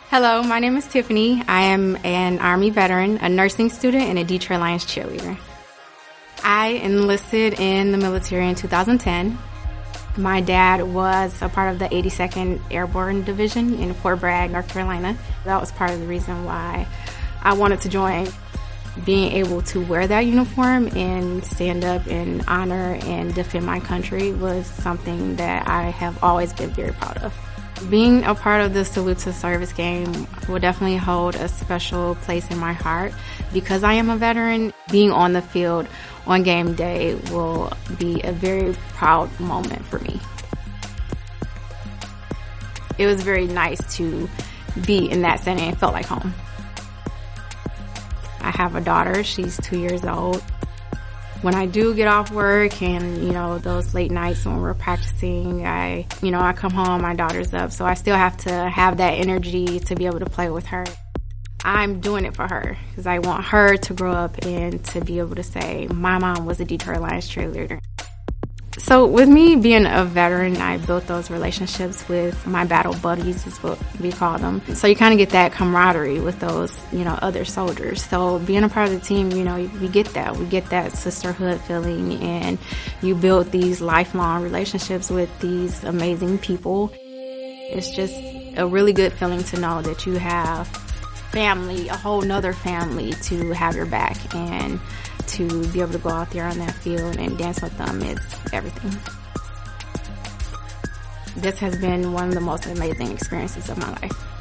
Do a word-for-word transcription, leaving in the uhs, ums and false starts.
Hello, my name is Tiffany. I am an Army veteran, a nursing student, and a Detroit Lions cheerleader. I enlisted in the military in two thousand ten. My dad was a part of the eighty-second Airborne Division in Fort Bragg, North Carolina. That was part of the reason why I wanted to join. Being able to wear that uniform and stand up and honor and defend my country was something that I have always been very proud of. Being a part of the Salute to Service game will definitely hold a special place in my heart. Because I am a veteran, being on the field on game day will be a very proud moment for me. It was very nice to be in that setting. It felt like home. I have a daughter. She's two years old. When I do get off work and, you know, those late nights when we're practicing, I, you know, I come home, my daughter's up. So I still have to have that energy to be able to play with her. I'm doing it for her because I want her to grow up and to be able to say, my mom was a Detroit Lions cheerleader. So with me being a veteran, I built those relationships with my battle buddies, is what we call them. So you kind of get that camaraderie with those, you know, other soldiers. So being a part of the team, you know, we get that. We get that sisterhood feeling, and you build these lifelong relationships with these amazing people. It's just a really good feeling to know that you have family, a whole nother family to have your back, and to be able to go out there on that field and dance with them is everything. This has been one of the most amazing experiences of my life.